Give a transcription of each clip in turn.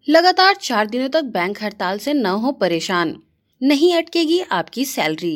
लगातार 4 दिनों तक बैंक हड़ताल से न हो परेशान, नहीं अटकेगी आपकी सैलरी।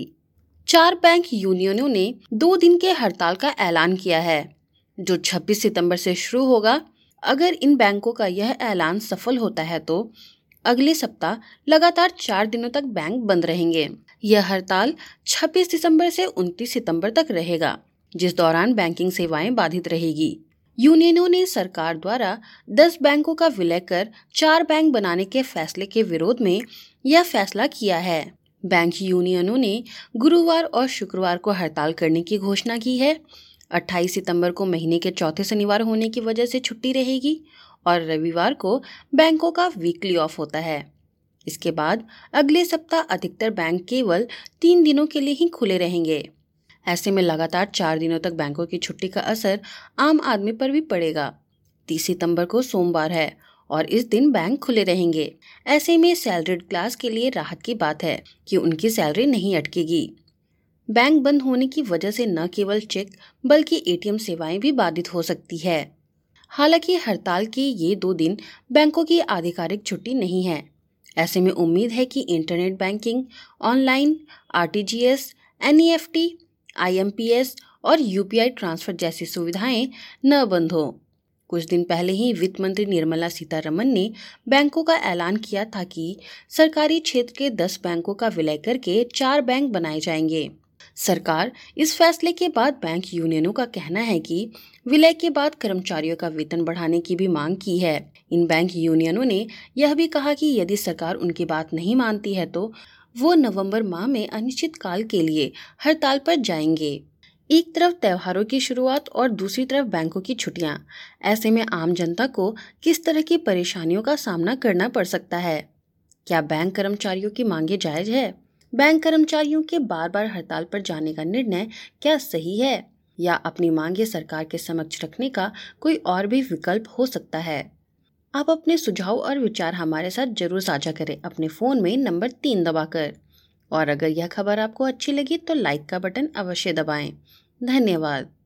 4 बैंक यूनियनों ने 2 दिन के हड़ताल का ऐलान किया है, जो 26 सितंबर से शुरू होगा। अगर इन बैंकों का यह ऐलान सफल होता है तो अगले सप्ताह लगातार 4 दिनों तक बैंक बंद रहेंगे। यह हड़ताल 26 दिसंबर से 29 सितंबर तक रहेगा, जिस दौरान बैंकिंग सेवाएं बाधित रहेगी। यूनियनों ने सरकार द्वारा 10 बैंकों का विलय कर 4 बैंक बनाने के फैसले के विरोध में यह फैसला किया है। बैंक यूनियनों ने गुरुवार और शुक्रवार को हड़ताल करने की घोषणा की है। 28 सितंबर को महीने के चौथे शनिवार होने की वजह से छुट्टी रहेगी और रविवार को बैंकों का वीकली ऑफ होता है। इसके बाद अगले सप्ताह अधिकतर बैंक केवल 3 दिनों के लिए ही खुले रहेंगे। ऐसे में लगातार 4 दिनों तक बैंकों की छुट्टी का असर आम आदमी पर भी पड़ेगा। 30 सितंबर को सोमवार है और इस दिन बैंक खुले रहेंगे। ऐसे में सैलरीड क्लास के लिए राहत की बात है कि उनकी सैलरी नहीं अटकेगी। बैंक बंद होने की वजह से न केवल चेक बल्कि एटीएम सेवाएं भी बाधित हो सकती है। हालांकि हड़ताल के ये 2 दिन बैंकों की आधिकारिक छुट्टी नहीं है। ऐसे में उम्मीद है कि internet banking, online RTGS, NEFT, IMPS और यूपीआई ट्रांसफर जैसी सुविधाएं न बंद हो। कुछ दिन पहले ही वित्त मंत्री निर्मला सीतारमण ने बैंकों का ऐलान किया था कि सरकारी क्षेत्र के 10 बैंकों का विलय करके 4 बैंक बनाए जाएंगे। सरकार इस फैसले के बाद बैंक यूनियनों का कहना है कि विलय के बाद कर्मचारियों का वेतन बढ़ाने की भी मांग की है। इन बैंक यूनियनों ने यह भी कहा कि यदि सरकार उनकी बात नहीं मानती है तो वो नवंबर माह में अनिश्चित काल के लिए हड़ताल पर जाएंगे। एक तरफ त्योहारों की शुरुआत और दूसरी तरफ बैंकों की छुट्टियां। ऐसे में आम जनता को किस तरह की परेशानियों का सामना करना पड़ सकता है? क्या बैंक कर्मचारियों की मांगे जायज है? बैंक कर्मचारियों के बार बार हड़ताल पर जाने का निर्णय क्या सही है, या अपनी मांगे सरकार के समक्ष रखने का कोई और भी विकल्प हो सकता है? आप अपने सुझाव और विचार हमारे साथ जरूर साझा करें अपने फ़ोन में नंबर 3 दबाकर। और अगर यह खबर आपको अच्छी लगी तो लाइक का बटन अवश्य दबाएं। धन्यवाद।